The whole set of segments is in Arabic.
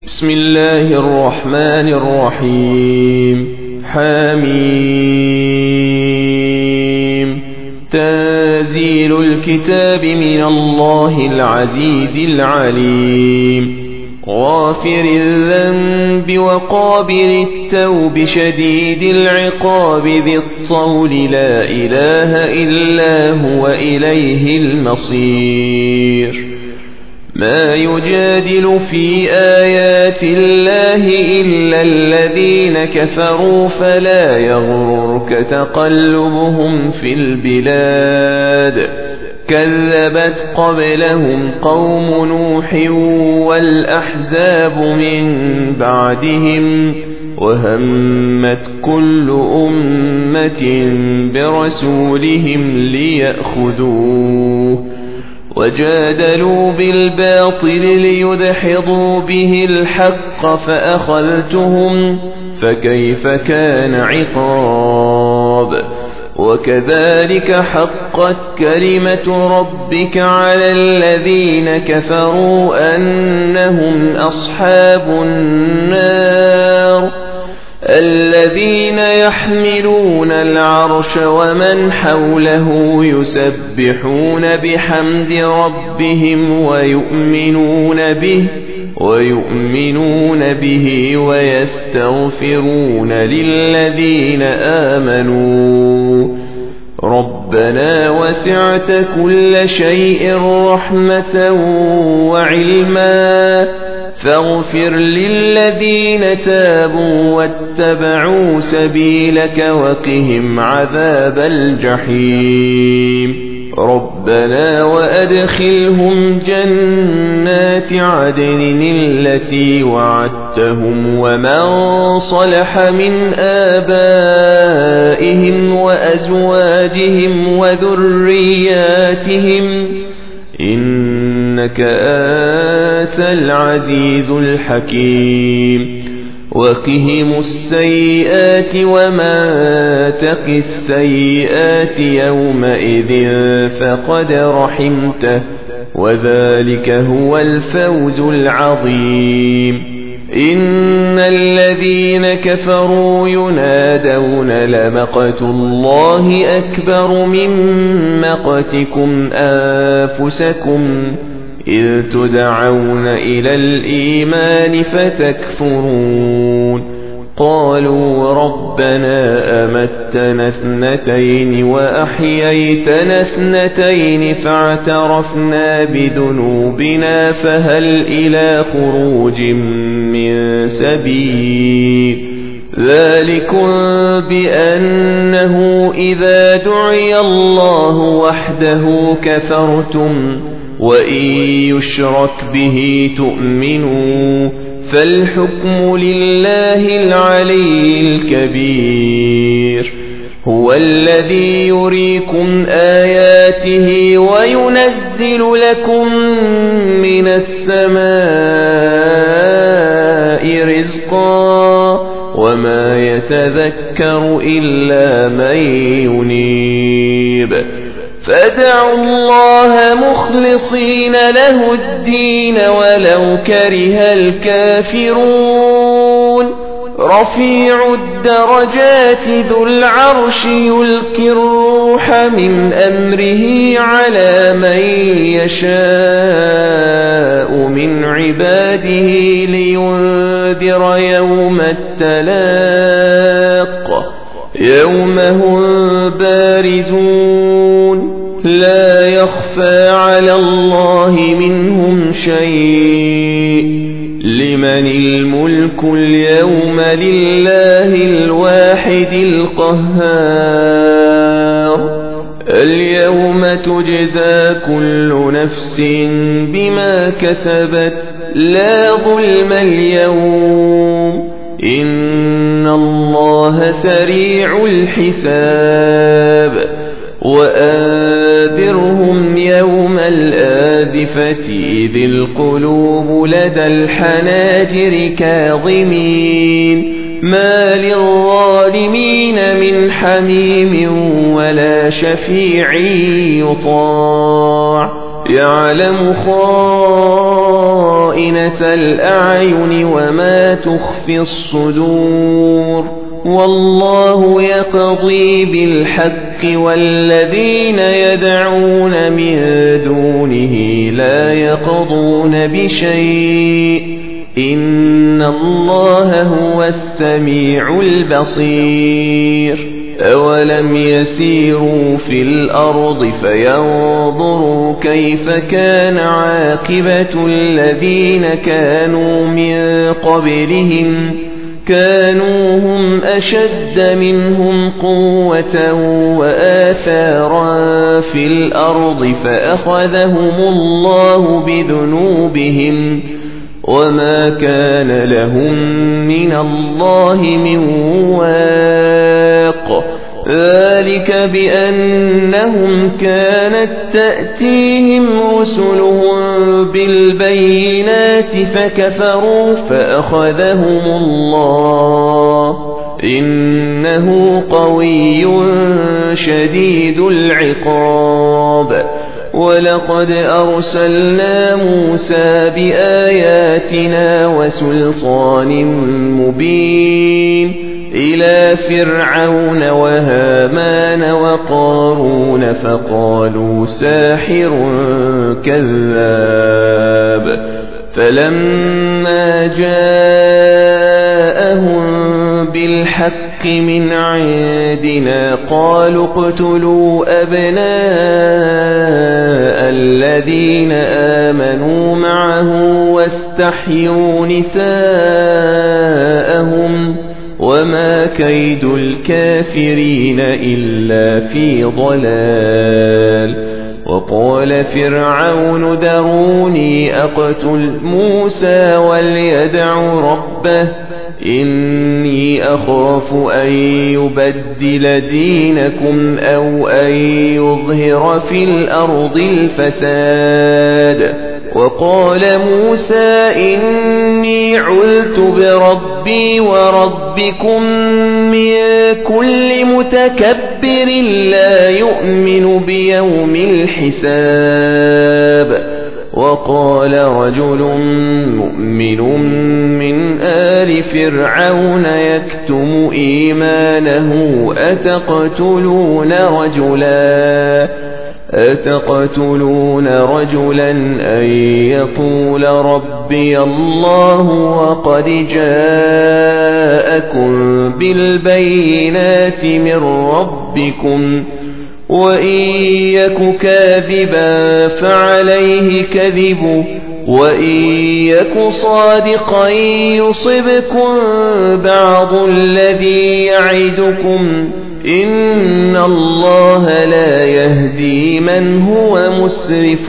بسم الله الرحمن الرحيم. حميم. تنزيل الكتاب من الله العزيز العليم. غافر الذنب وقابل التوب شديد العقاب ذي الطول لا إله إلا هو إليه المصير. ما يجادل في آيات الله إلا الذين كفروا فلا يغررك تقلبهم في البلاد. كذبت قبلهم قوم نوح والأحزاب من بعدهم وهمت كل أمة برسولهم ليأخذوه وجادلوا بالباطل ليدحضوا به الحق فأخذتهم فكيف كان عقاب. وكذلك حقت كلمة ربك على الذين كفروا أنهم أصحاب النار الذين يحملون العرش ومن حوله يسبحون بحمد ربهم ويؤمنون به ويستغفرون للذين آمنوا ربنا وسعت كل شيء رحمة وعلما فاغفر للذين تابوا واتبعوا سبيلك وقهم عذاب الجحيم. ربنا وأدخلهم جنات عدن التي وعدتهم ومن صلح من آبائهم وأزواجهم وذرياتهم إنك أنت العزيز الحكيم. وقهم السيئات وما تق السيئات يومئذ فقد رحمته وذلك هو الفوز العظيم. إن الذين كفروا ينادون لمقت الله أكبر من مقتكم أنفسكم إذ تدعون إلى الإيمان فتكفرون. قالوا ربنا أمتنا اثنتين وأحييتنا اثنتين فاعترفنا بذنوبنا فهل إلى خروج من سبيل. ذلكم بأنه إذا دعي الله وحده كفرتم وإن يشرك به تؤمنوا فالحكم لله العلي الكبير. هو الذي يريكم آياته وينزل لكم من السماء رزقا وما يتذكر إلا من ينيب. فادعوا الله مخلصين له الدين ولو كره الكافرون. رفيع الدرجات ذو العرش يلقي الروح من أمره على من يشاء من عباده لينذر يوم التلاق يوم هم بارزون لا يخفى على الله منهم شيء. لمن الملك اليوم لله الواحد القهار. اليوم تجزى كل نفس بما كسبت لا ظلم اليوم إن الله سريع الحساب. وأنذرهم يوم الآزفة إذ القلوب لدى الحناجر كاظمين ما للظالمين من حميم ولا شفيع يطاع يعلم خائنة الأعين وما تخفي الصدور والله يقضي بالحق والذين يدعون من دونه لا يقضون بشيء إن الله هو السميع البصير أولم يسيروا في الأرض فينظروا كيف كان عاقبة الذين كانوا من قبلهم كانوا هم أشد منهم قوة وآثارا في الأرض فأخذهم الله بذنوبهم وما كان لهم من الله من واق ذلك بأنهم كانت تأتيهم رسلهم بالبينات فكفروا فأخذهم الله إنه قوي شديد العقاب ولقد أرسلنا موسى بآياتنا وسلطان مبين إلى فرعون وهامان وقارون فقالوا ساحر كذاب فلما جاءهم بالحق من عندنا قالوا اقتلوا أبناء الذين آمنوا معه واستحيوا نساءهم وما كيد الكافرين إلا في ضلال وقال فرعون ذروني أقتل موسى وليدع ربه إني أخاف أن يبدل دينكم أو أن يظهر في الأرض الفساد وقال موسى إني عُذْتُ بربي وربكم من كل متكبر لا يؤمن بيوم الحساب وقال رجل مؤمن من آل فرعون يكتم إيمانه أتقتلون رجلا أن يقول ربي الله وقد جاءكم بالبينات من ربكم وإن يك كاذبا فعليه كذبه وإن يك صادقا يصبكم بعض الذي يعدكم إن الله لا يهدي من هو مسرف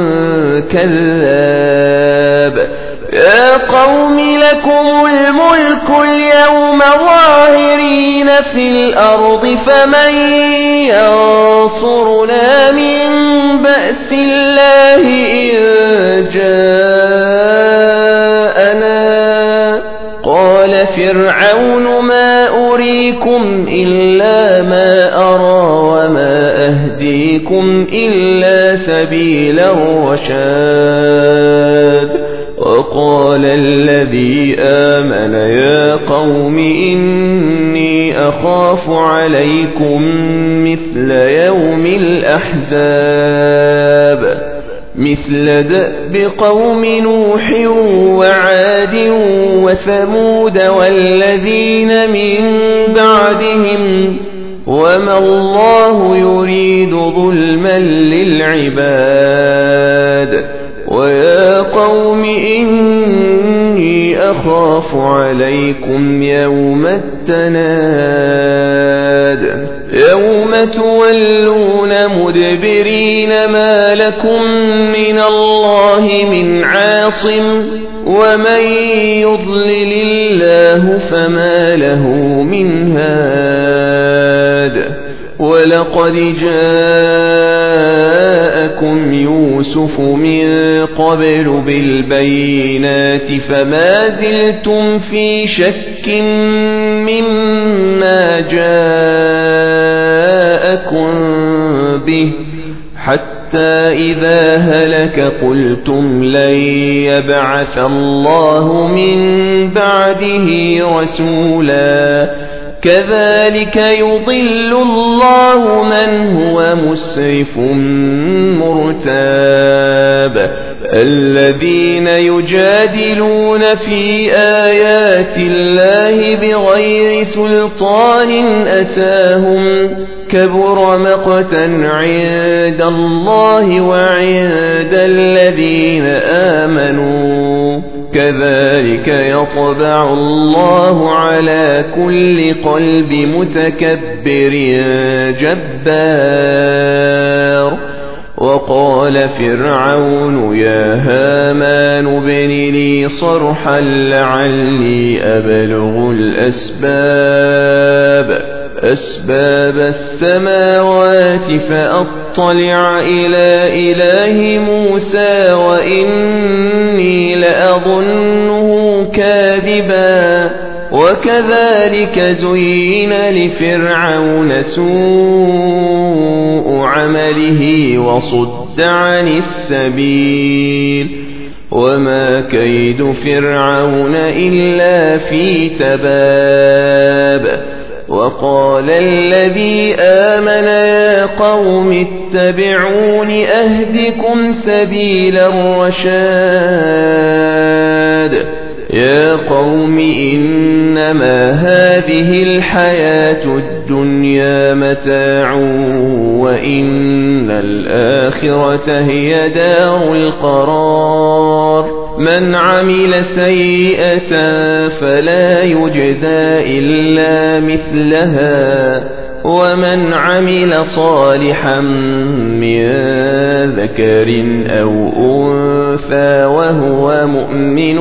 كذاب يا قوم لكم الملك اليوم ظاهرين في الأرض فمن ينصرنا من بأس الله إن جاءنا قال فرعون ما أريكم إلا ما أرى وما أهديكم إلا سبيل الرشاد وقال الذي آمن يا قوم إني أخاف عليكم مثل يوم الأحزاب مثل دأب قوم نوح وعاد وثمود والذين من بعدهم وما الله يريد ظلما للعباد ويا قوم إني أخاف عليكم يوم التناد يوم تولون مدبرين ما لكم من الله من عاصم ومن يضلل الله فما له من هاد ولقد جاءكم يوسف من قبل بالبينات فما زلتم في شك مما جاءكم به حتى حتى إذا هلك قلتم لن يبعث الله من بعده رسولا كذلك يضل الله من هو مسرف مرتاب الذين يجادلون في آيات الله بغير سلطان أتاهم كبر مقتا عند الله وعند الذين آمنوا كذلك يطبع الله على كل قلب متكبر جبار وقال فرعون يا هامان ابن لي صرحا لعلي أبلغ أسباب السماوات فأطلع إلى إله موسى وإني لأظنه كاذبا وكذلك زين لفرعون سوء عمله وصد عن السبيل وما كيد فرعون إلا في تباب وقال الذي آمن يا قوم اتبعون أهدكم سبيل الرشاد يا قوم إنما هذه الحياة الدنيا متاع وإن الآخرة هي دار القرار من عمل سيئة فلا يجزى إلا مثلها ومن عمل صالحا من ذكر أو أنثى وهو مؤمن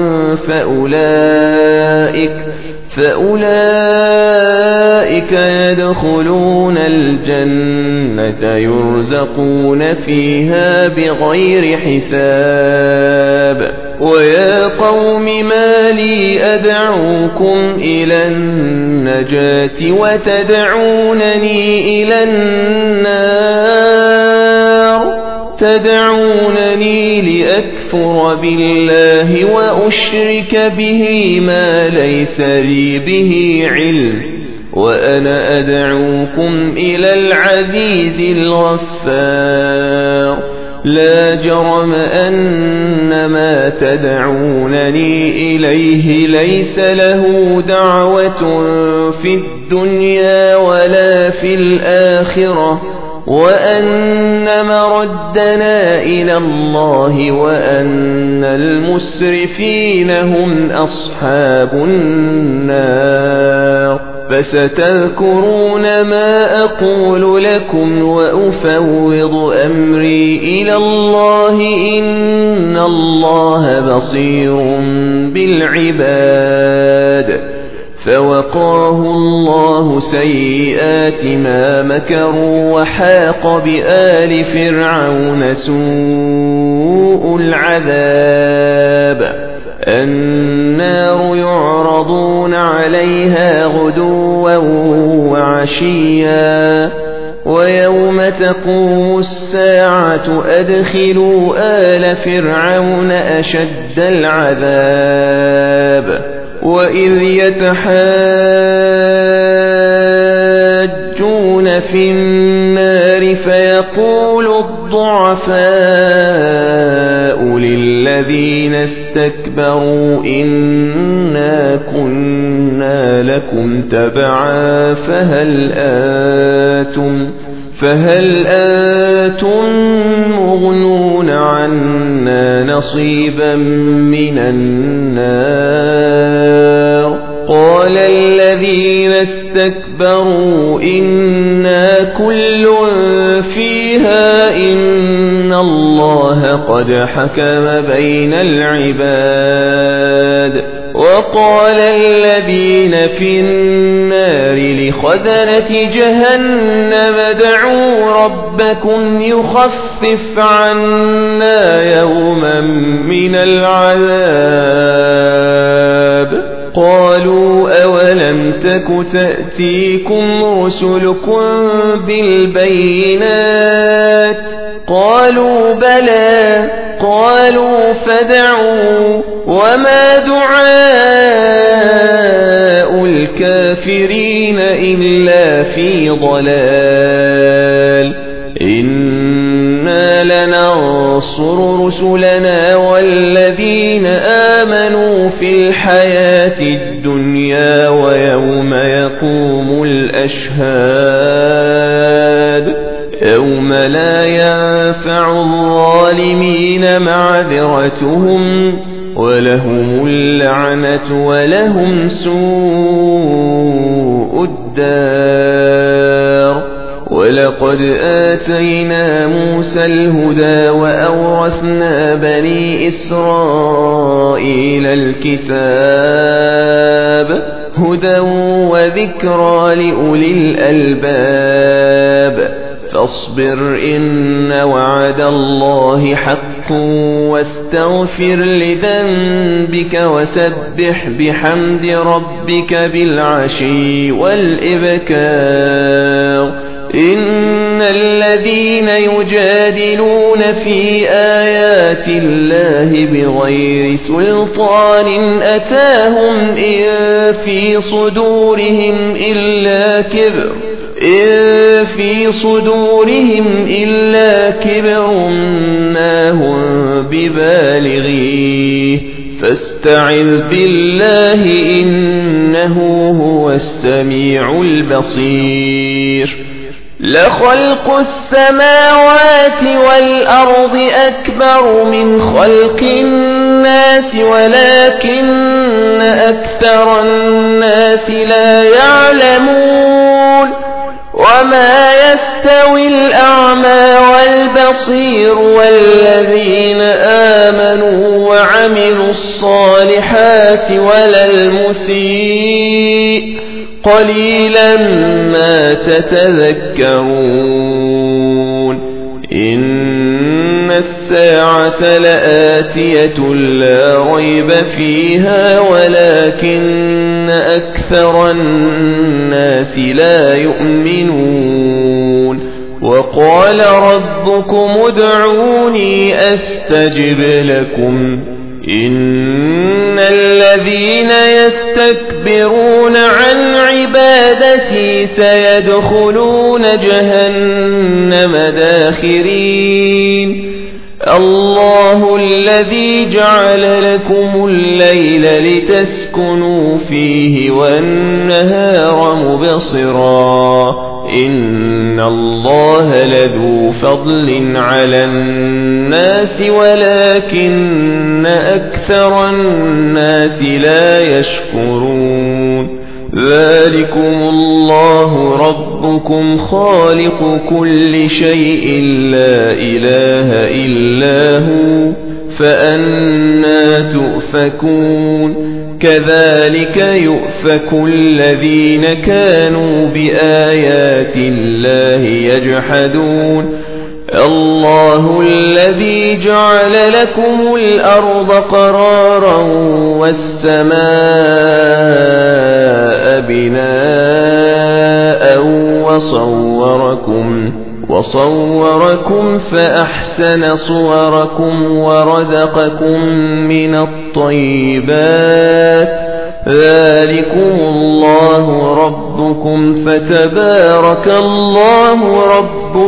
فأولئك يدخلون الجنة يرزقون فيها بغير حساب ويا قوم ما لي أدعوكم إلى النجاة وتدعونني إلى النار تدعونني لأكفر بالله وأشرك به ما ليس لي به علم وأنا أدعوكم إلى العزيز الغفار لا جرم أن ما تدعونني إليه ليس له دعوة في الدنيا ولا في الآخرة وأن مردنا إلى الله وأن المسرفين هم أصحاب النار فستذكرون ما أقول لكم وأفوض أمري إلى الله إن الله بصير بالعباد فوقاه الله سيئات ما مكروا وحاق بآل فرعون سوء العذاب النار يعرضون عليها غدوا وعشيا ويوم تقوم الساعة أدخلوا آل فرعون أشد العذاب وإذ يتحاجون في النار فيقول الضعفاء للذين استكبروا إنا كنا لكم تبعا فهل أنتم مغنون عنا نصيبا من النار قال الذين استكبروا إنا كل فيها إن الله قد حكم بين العباد وقال الذين في النار لخزنة جهنم ادعوا ربكم يخفف عنا يوما من العذاب قالوا أولم تك تأتيكم رسلكم بالبينات قالوا بلى قالوا فادعوا وما دعاء الكافرين إلا في ضلال إنا لننصر رسلنا والذين آمنوا في الحياة الدنيا ويوم يقوم الأشهاد يوم لا ينفع الظالمين معذرتهم ولهم اللعنة ولهم سوء الدار ولقد آتينا موسى الهدى وأورثنا بني إسرائيل الكتاب هدى وذكرى لأولي الألباب فاصبر إن وعد الله حق واستغفر لذنبك وسبح بحمد ربك بالعشي والإبكار إن الذين يجادلون في آيات الله بغير سلطان أتاهم إن في صدورهم إلا كبر ما هم ببالغيه فاستعذ بالله إنه هو السميع البصير لخلق السماوات والأرض أكبر من خلق الناس ولكن أكثر الناس لا يعلمون وما يستوي الأعمى والبصير والذين آمنوا وعملوا الصالحات ولا المسيء قليلا ما تتذكرون إن الساعة لآتية لا ريب فيها ولكن أكثر الناس لا يؤمنون وقال ربكم ادعوني أستجب لكم إن الذين يستكبرون عن عبادتي سيدخلون جهنم داخرين الله الذي جعل لكم الليل لتسكنوا فيه والنهار مبصرا إن الله لذو فضل على الناس ولكن أكثر الناس لا يشكرون ذلكم الله ربكم خالق كل شيء لا إله إلا هو فأنى تؤفكون كذلك يؤفك الذين كانوا بآيات الله يجحدون الله الذي جعل لكم الأرض قرارا والسماء بناء وصوركم فأحسن صوركم ورزقكم من الطيبات ذلكم الله ربكم فتبارك الله رب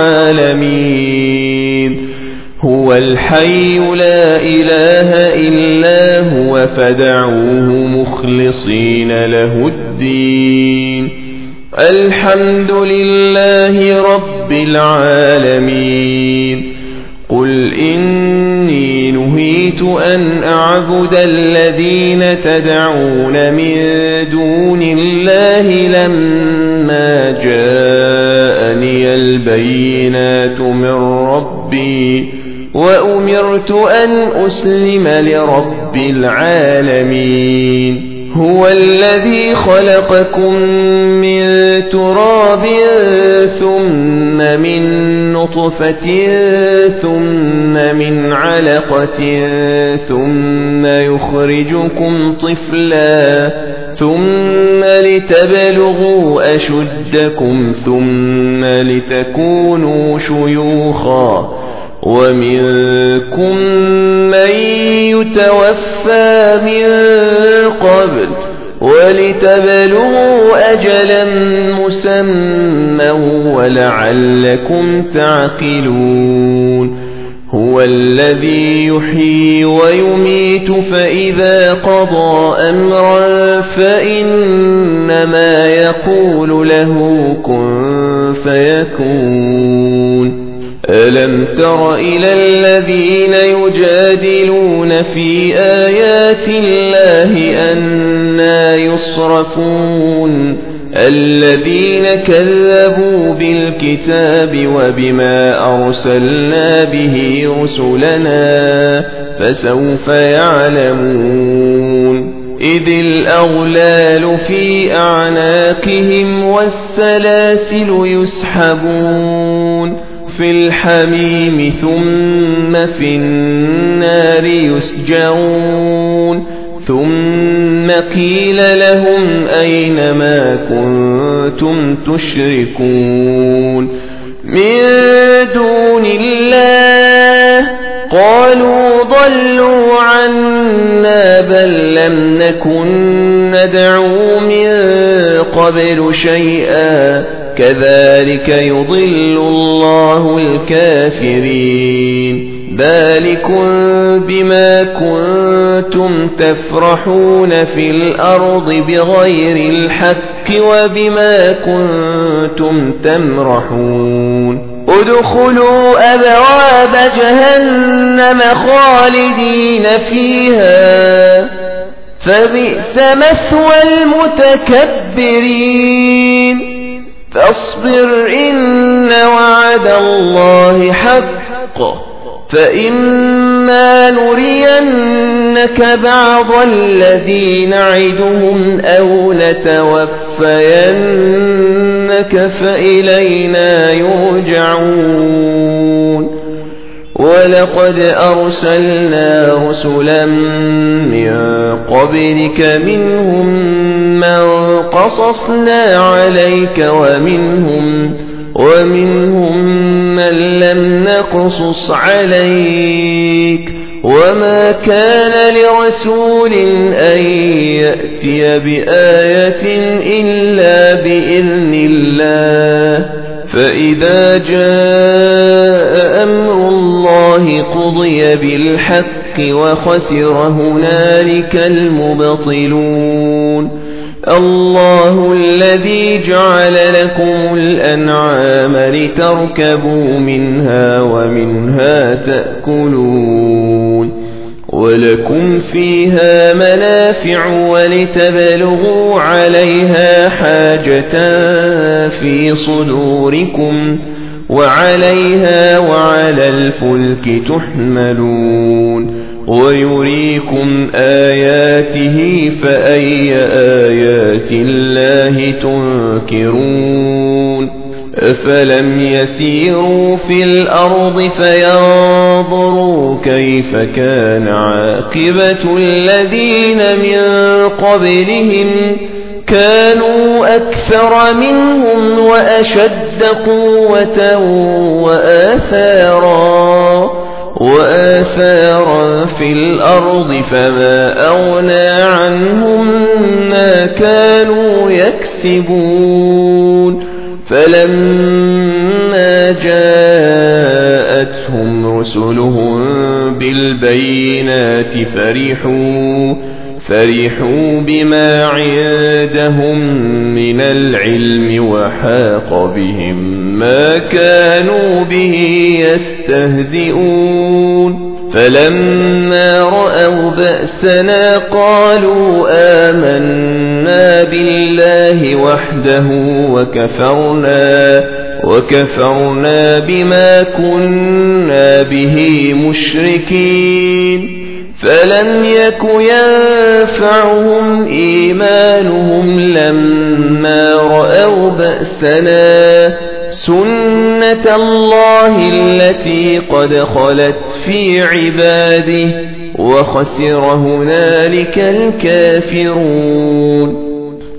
العالمين هو الحي لا إله إلا هو فدعوه مخلصين له الدين الحمد لله رب العالمين قل إني نهيت أن أعبد الذين تدعون من دون الله لما جاءني البينات من ربي وأمرت أن أسلم لرب العالمين هو الذي خلقكم من تراب ثم من نطفة ثم من علقة ثم يخرجكم طفلا ثم لتبلغوا أشدكم ثم لتكونوا شيوخا ومنكم من يتوفى من قبل ولتبلغوا أجلا مسمى ولعلكم تعقلون هو الذي يحيي ويميت فإذا قضى أمرا فإنما يقول له كن فيكون ألم تر إلى الذين يجادلون في آيات الله أنى يصرفون الذين كذبوا بالكتاب وبما أرسلنا به رسلنا فسوف يعلمون إذ الأغلال في أعناقهم والسلاسل يسحبون في الحميم ثم في النار يسجرون ثم قيل لهم أين ما كنتم تشركون من دون الله قالوا ضلوا عنا بل لم نكن ندعو من قبل شيئا كذلك يضل الله الكافرين ذلكم بما كنتم تفرحون في الأرض بغير الحق وبما كنتم تمرحون ادخلوا أبواب جهنم خالدين فيها فبئس مثوى المتكبرين فاصبر إن وعد الله حق فإما نرينك بعض الذي نعدهم أو نتوفينك فإلينا يرجعون ولقد أرسلنا رسلا من قبلك منهم من قصصنا عليك ومنهم من لم نقصص عليك وما كان لرسول أن يأتي بآية إلا بإذن الله فإذا جاء أمر الله قضي بالحق وخسر هنالك المبطلون الله الذي جعل لكم الأنعام لتركبوا منها ومنها تأكلون ولكم فيها منافع ولتبلغوا عليها حاجة في صدوركم وعليها وعلى الفلك تحملون ويريكم آياته فأي آيات الله تنكرون أفلم يسيروا في الأرض فينظروا كيف كان عاقبة الذين من قبلهم كانوا أكثر منهم وأشد قوة وآثارا في الأرض فما أغنى عنهم ما كانوا يكسبون فلما جاءتهم رسلهم بالبينات فرحوا بما عندهم من العلم وحاق بهم ما كانوا به يستهزئون فلمما رأوا بأسنا قالوا آمنا بالله وحده وكفرنا بما كنا به مشركين فلم يك ينفعهم إيمانهم لما رأوا بأسنا سنة الله التي قد خلت في عباده وخسر هنالك الكافرون